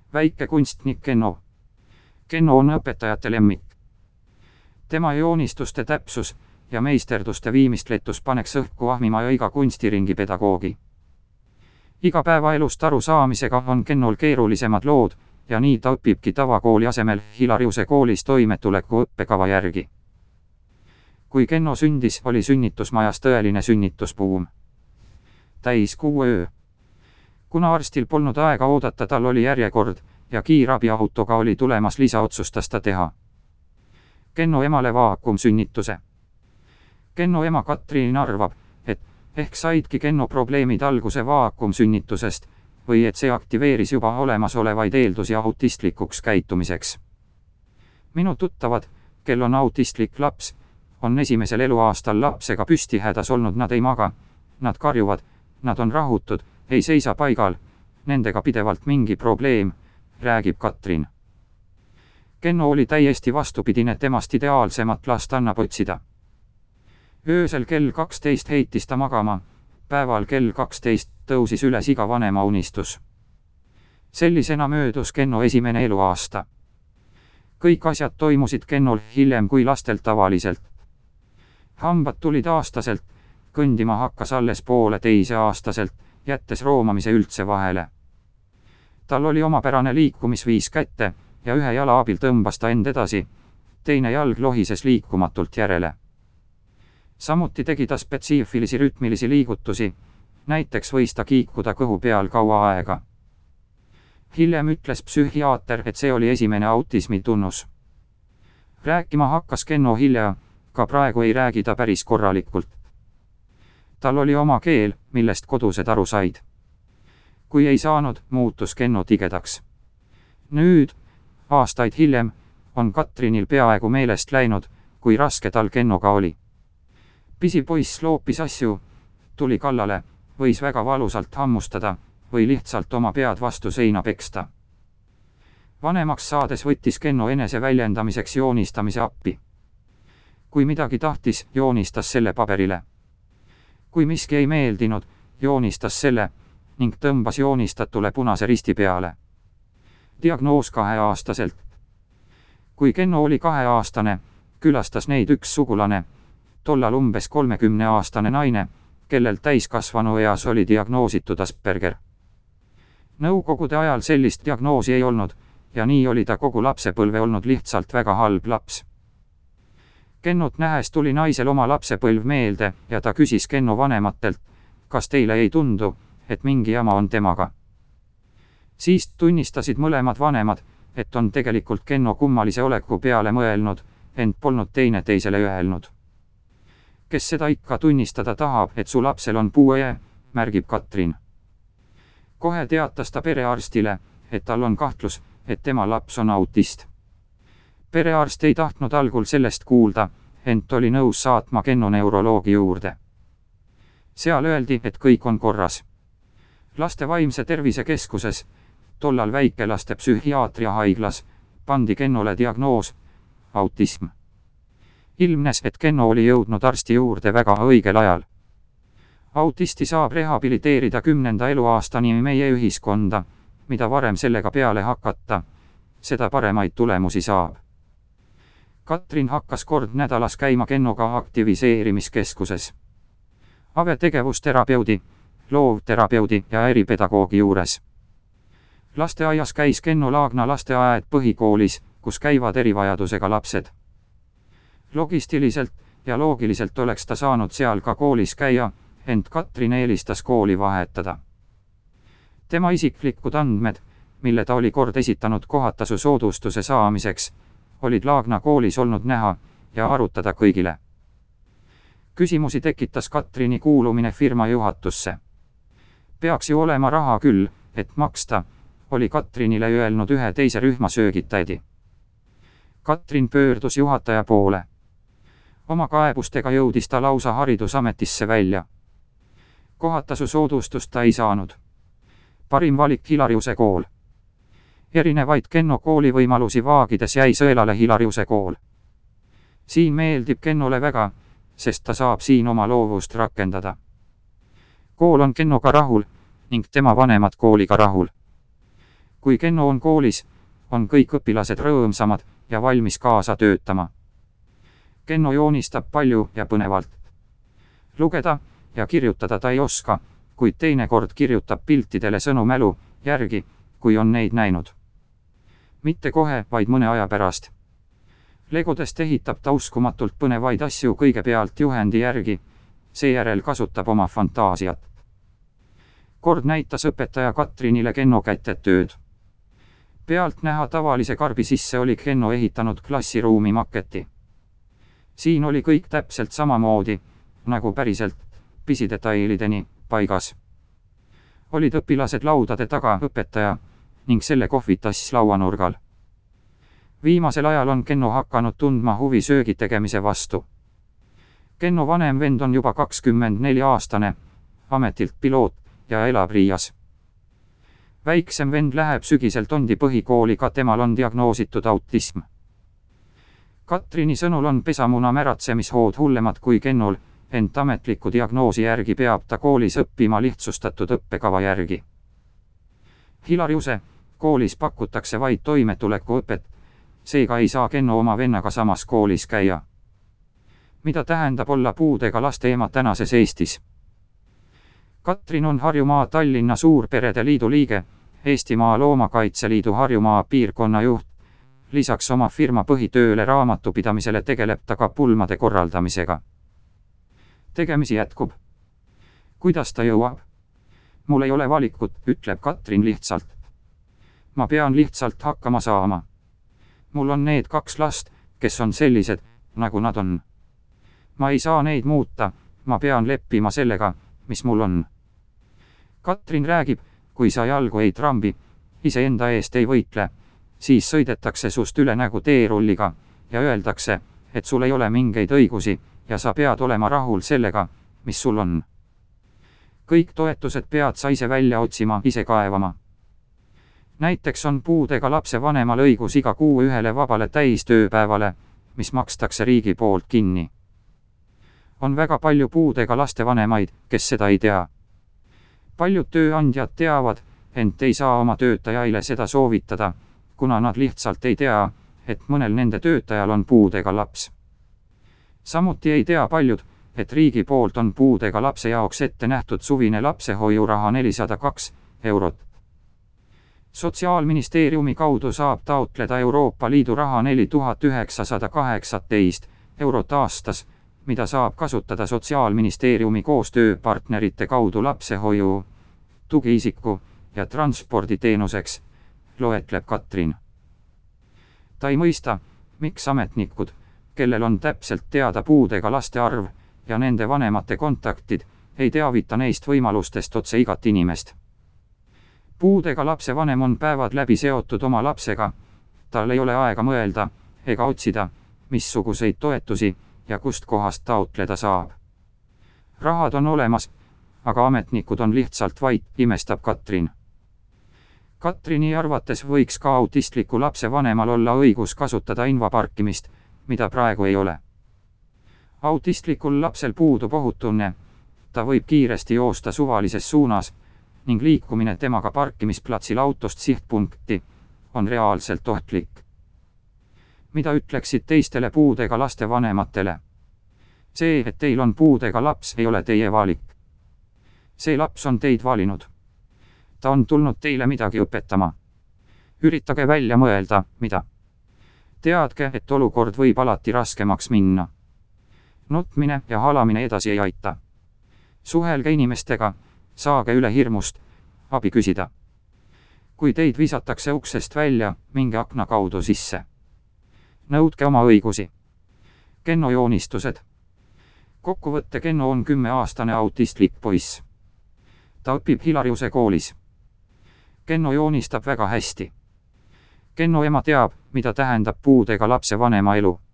Väike kunstnik Kenno. Kenno on õpetajate lemmik. Tema joonistuste täpsus ja meisterduste viimistletus paneks õhku ahmima ja iga kunstiringi pedagoogi. Igapäevaelust aru saamisega on Kennol keerulisemad lood ja nii ta õpibki tavakooli asemel Hilariuse koolis toimetuleku õppekava järgi. Kui Kenno sündis, oli sünnitusmajas tõeline sünnitusbuum. Täiskuu öö. Kuna arstil polnud aega oodata, tal oli järjekord ja kiirabiautoga oli tulemas lisa, otsustas ta teha Kenno emale vaakumsünnituse. Kenno ema Katrin arvab, et ehk saidki Kenno probleemid alguse vaakumsünnitusest või et see aktiveeris juba olemasolevaid eeldusi autistlikuks käitumiseks. Minu tuttavad, kel on autistlik laps, on esimesel eluaastal lapsega püstihädas olnud, nad ei maga, nad karjuvad, nad on rahutud, ei seisa paigal, nendega pidevalt mingi probleem, räägib Katrin. Kenno oli täiesti vastupidine, temast ideaalsemat last annab otsida. Öösel kell 12 heitis ta magama, päeval kell 12 tõusis üles iga vanema unistus. Sellisena möödus Kenno esimene eluaasta. Kõik asjad toimusid Kennol hiljem kui lastel tavaliselt. Hambad tulid aastaselt, kõndima hakkas alles 1,5-aastaselt, jättes roomamise üldse vahele. Tal oli omapärane liikumisviis, kätte ja ühe jala abil tõmbas ta end edasi, teine jalg lohises liikumatult järele. Samuti tegi ta spetsiifilisi rütmilisi liigutusi, näiteks võis ta kiikuda kõhu peal kaua aega. Hiljem ütles psühhiaater, et see oli esimene autismi tunnus. Rääkima hakkas Kenno hilja, ka praegu ei räägi ta päris korralikult. Tal oli oma keel, millest kodused aru said. Kui ei saanud, muutus Kenno tigedaks. Nüüd, aastaid hiljem, on Katrinil peaaegu meelest läinud, kui raske tal Kennoga oli. Pisipoiss loopis asju, tuli kallale, võis väga valusalt hammustada või lihtsalt oma pead vastu seina peksta. Vanemaks saades võttis Kenno enese väljendamiseks joonistamise appi. Kui midagi tahtis, joonistas selle paberile. Kui miski ei meeldinud, joonistas selle ning tõmbas joonistatule punase risti peale. Diagnoos 2-aastaselt. Kui Kenno oli 2-aastane, külastas neid üks sugulane, tollal umbes 30-aastane naine, kellel täiskasvanu eas oli diagnoositud Asperger. Nõukogude ajal sellist diagnoosi ei olnud ja nii oli ta kogu lapsepõlve olnud lihtsalt väga halb laps. Kennot nähes tuli naisel oma lapsepõlv meelde ja ta küsis Kenno vanematelt, kas teile ei tundu, et mingi jama on temaga. Siis tunnistasid mõlemad vanemad, et on tegelikult Kenno kummalise oleku peale mõelnud, ent polnud teineteisele öelnud. Kes seda ikka tunnistada tahab, et su lapsel on puue, märgib Katrin. Kohe teatas ta perearstile, et tal on kahtlus, et tema laps on autist. Perearst ei tahtnud algul sellest kuulda, ent oli nõus saatma Kenno neuroloogi juurde. Seal öeldi, et kõik on korras. Laste vaimse tervise keskuses, tollal väikelaste psühhiaatria haiglas, pandi Kennole diagnoos autism. Ilmnes, et Kenno oli jõudnud arsti juurde väga õigel ajal. Autisti saab rehabiliteerida 10. eluaastani meie ühiskonda, mida varem sellega peale hakata, seda paremaid tulemusi saab. Katrin hakkas kord nädalas käima Kennoga aktiviseerimiskeskuses. Avetegevusterapeudi, loovterapeudi ja eripedagoogi juures. Lasteaias käis Kenno Laagna lasteaed põhikoolis, kus käivad erivajadusega lapsed. Logistiliselt ja loogiliselt oleks ta saanud seal ka koolis käia, ent Katrin eelistas kooli vahetada. Tema isiklikud andmed, mille ta oli kord esitanud kohatasu soodustuse saamiseks, olid Laagna koolis olnud näha ja arutada kõigile. Küsimusi tekitas Katrini kuulumine firma juhatusse. Peaks ju olema raha küll, et maksta, oli Katrinile öelnud ühe teise rühma söögitädi. Katrin pöördus juhataja poole. Oma kaebustega jõudis ta lausa haridusametisse välja. Kohatasu soodustust ta ei saanud. Parim valik Hilariuse kool. Erinevaid Kenno kooli võimalusi vaagides jäi sõelale Hilariuse kool. Siin meeldib Kennole väga, sest ta saab siin oma loovust rakendada. Kool on Kennoga rahul ning tema vanemad kooliga rahul. Kui Kenno on koolis, on kõik õpilased rõõmsamad ja valmis kaasa töötama. Kenno joonistab palju ja põnevalt. Lugeda ja kirjutada ta ei oska, kuid teinekord kirjutab piltidele sõnu mälu järgi, kui on neid näinud. Mitte kohe, vaid mõne aja pärast. Legodest ehitab ta uskumatult põnevaid asju kõigepealt juhendi järgi, seejärel kasutab oma fantaasiat. Kord näitas õpetaja Katrinile Kenno kätetööd. Pealt näha tavalise karbi sisse oli Kenno ehitanud klassiruumi maketi. Siin oli kõik täpselt samamoodi, nagu päriselt, pisidetailideni paigas. Olid õpilased laudade taga õpetaja ning selle kohvitass lauanurgal. Viimasel ajal on Kenno hakanud tundma huvi söögi tegemise vastu. Kenno vanem vend on juba 24-aastane, ametilt piloot ja elab Riias. Väiksem vend läheb sügisel Tondi põhikooli, ka temal on diagnoositud autism. Katrini sõnul on pesamuna märatsemishood hullemad kui Kennol, ent ametliku diagnoosi järgi peab ta koolis õppima lihtsustatud õppekava järgi. Hilariuse, koolis pakutakse vaid toimetulekuõpet, seega ei saa Kenno oma vennaga samas koolis käia. Mida tähendab olla puudega laste ema tänases Eestis? Katrin on Harjumaa Tallinna Suurperede Liidu liige, Eestimaa Loomakaitseliidu Harjumaa piirkonna juht. Lisaks oma firma põhitööle raamatupidamisele tegeleb ta ka pulmade korraldamisega. Tegemisi jätkub. Kuidas ta jõuab? Mul ei ole valikut, ütleb Katrin lihtsalt. Ma pean lihtsalt hakkama saama. Mul on need 2 last, kes on sellised, nagu nad on. Ma ei saa neid muuta, ma pean leppima sellega, mis mul on. Katrin räägib, kui sa jalgu ei trambi, iseenda eest ei võitle, siis sõidetakse sust üle nagu teerulliga ja öeldakse, et sul ei ole mingeid õigusi ja sa pead olema rahul sellega, mis sul on. Kõik toetused pead sa ise välja otsima, ise kaevama. Näiteks on puudega lapse vanemal õigus iga kuu ühele vabale täistööpäevale, mis makstakse riigi poolt kinni. On väga palju puudega laste vanemaid, kes seda ei tea. Paljud tööandjad teavad, ent ei saa oma töötajaile seda soovitada, kuna nad lihtsalt ei tea, et mõnel nende töötajal on puudega laps. Samuti ei tea paljud, et riigi poolt on puudega lapse jaoks ette nähtud suvine lapsehoiuraha 402 eurot. Sotsiaalministeeriumi kaudu saab taotleda Euroopa Liidu raha 4918 eurot aastas, mida saab kasutada Sotsiaalministeeriumi koostööpartnerite kaudu lapsehoiu, tugiisiku ja transporditeenuseks, loetleb Katrin. Ta ei mõista, miks ametnikud, kellel on täpselt teada puudega laste arv ja nende vanemate kontaktid, ei teavita neist võimalustest otse igat inimest. Puudega lapse vanem on päevad läbi seotud oma lapsega, tal ei ole aega mõelda ega otsida, missuguseid toetusi ja kust kohast taotleda saab. Rahad on olemas, aga ametnikud on lihtsalt vait, imestab Katrin. Katrini arvates võiks ka autistliku lapse vanemal olla õigus kasutada invaparkimist, mida praegu ei ole. Autistlikul lapsel puudub ohutunne, ta võib kiiresti joosta suvalises suunas ning liikumine temaga parkimisplatsil autost sihtpunkti on reaalselt ohtlik. Mida ütleksid teistele puudega laste vanematele? See, et teil on puudega laps, ei ole teie valik. See laps on teid valinud. Ta on tulnud teile midagi õpetama. Üritage välja mõelda, mida. Teadke, et olukord võib alati raskemaks minna. Nutmine ja halamine edasi ei aita. Suhelge inimestega, saage üle hirmust, abi küsida. Kui teid visatakse uksest välja, minge akna kaudu sisse. Nõudke oma õigusi. Kenno joonistused. Kokkuvõtte: Kenno on 10-aastane autistlik poiss. Ta õpib Hilariuse koolis. Kenno joonistab väga hästi. Kenno ema teab, mida tähendab puudega lapse vanema elu.